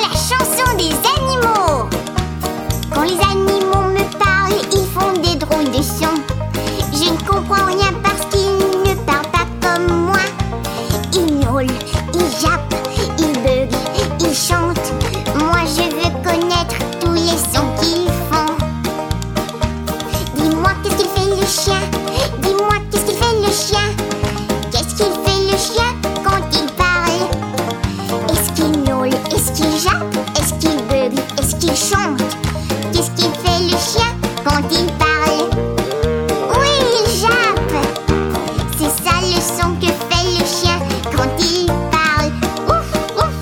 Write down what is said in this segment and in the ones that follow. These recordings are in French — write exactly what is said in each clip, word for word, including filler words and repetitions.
la chanson des animaux. Quand les animaux me parlent, ils font des drôles de sons. Je ne comprends rien parce qu'ils ne parlent pas comme moi. Ils miaulent, ils jappent, ils buguent, ils chantent. Moi je veux connaître tous les sons qu'ils font. Dis-moi qu'est-ce qu'il fait le chien? Dis-moi qu'est-ce qu'il fait le chien? Qu'est-ce qu'il fait le chien quand il parle? Est-ce qu'il miaule? Est-ce qu'il jappe? Est-ce qu'il bugle? Est-ce qu'il chante? Qu'est-ce qu'il fait le chien quand il parle? Oui, il jappe! C'est ça le son que fait le chien quand il parle. Ouf,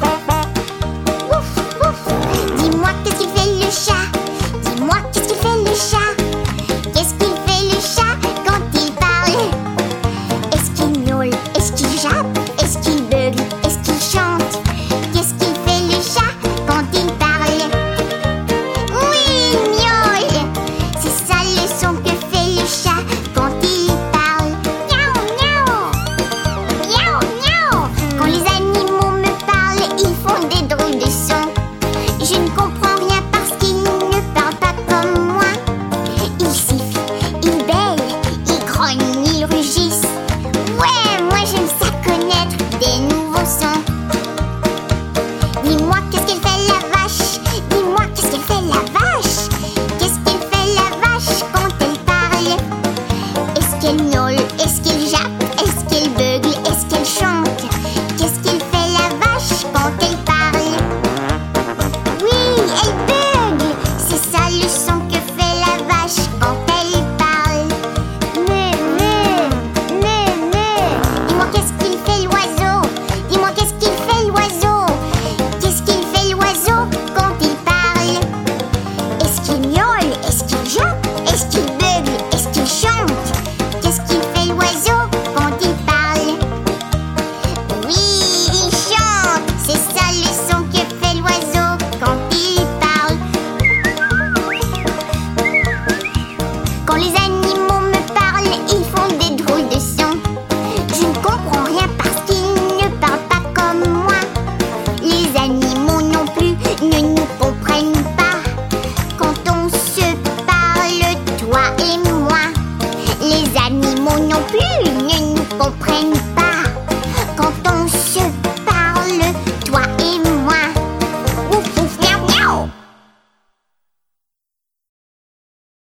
ouf, ouf, ouf. Dis-moi qu'est-ce qu'il fait le chat? Dis-moi qu'est-ce qu'il fait le chat? Qu'est-ce qu'il fait le chat quand il parle? Est-ce qu'il miaule? Est-ce qu'il jappe? Est-ce qu'il bugle? Est-ce qu'il chante? Qu'est-ce qu'il fait le chat quand il parle? Oui, il miaule! C'est ça le son que fait le chat quand il parle. Miaou, miaou! Miaou, miaou! Quand les animaux me parlent, ils font des drôles de sons. Je ne comprends rien parce qu'ils ne parlent pas comme moi. Ils sifflent, ils bêlent, ils grognent, ils rugissent. Ouais, moi j'aime ça connaître des nouveaux sons. Dis-moi qu'est-ce qu'elle fait la vache? Dis-moi qu'est-ce qu'elle fait la vache? Qu'est-ce qu'elle fait la vache quand elle parle? Est-ce qu'elle miaule? Est-ce qu'elle jappe? Est-ce qu'elle bugle? Est-ce qu'elle chante? Qu'est-ce qu'elle fait la vache quand elle parle? Oui, elle bugle! C'est ça le son que fait la vache quand elle parle. Meuh, meuh, meuh, meuh. Dis-moi qu'est-ce qu'il fait l'oiseau? Dis-moi qu'est-ce qu'il fait l'oiseau? Qu'est-ce qu'il fait l'oiseau quand il parle? Est-ce qu'il miaule? Est-ce qu'il jappe? Est-ce qu'il bugle? Est-ce qu'il chante? Qu'est-ce qu'il fait l'oiseau quand il parle? Oui, il chante! C'est ça le son que fait l'oiseau quand il parle. Quand les animaux me parlent, ils font des drôles de sons. Je ne comprends rien parce qu'ils ne parlent pas comme moi. Les animaux non plus ne nous comprennent pas. Quand on se parle, toi et moi, les animaux non plus ne nous comprennent